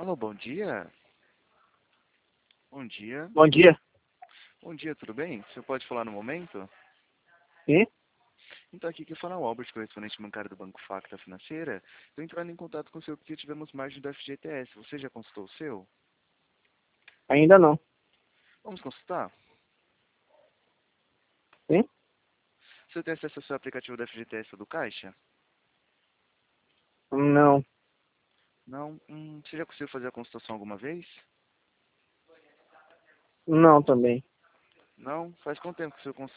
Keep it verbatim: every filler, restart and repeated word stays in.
Alô, bom dia. Bom dia. Bom dia. Bom dia, tudo bem? O senhor pode falar no momento? Sim? Então, aqui que fala o Albert, correspondente bancário do Banco Facta Financeira. Estou entrando em contato com o senhor porque tivemos margem do F G T S. Você já consultou o seu? Ainda não. Vamos consultar? Sim? O senhor tem acesso ao seu aplicativo do F G T S ou do Caixa? Não. Não? Hum, você já conseguiu fazer a consultação alguma vez? Não também. Não? Faz quanto tempo que o senhor